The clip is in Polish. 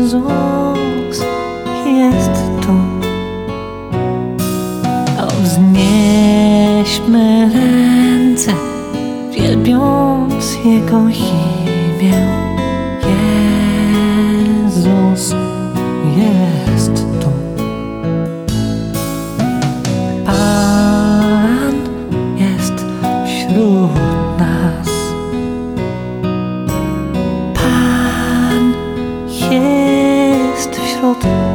Jezus jest tu. O, wznieśmy ręce, wielbiąc Jego imię. Jezus jest tu. Pan jest wśród nas. Pan jest wśród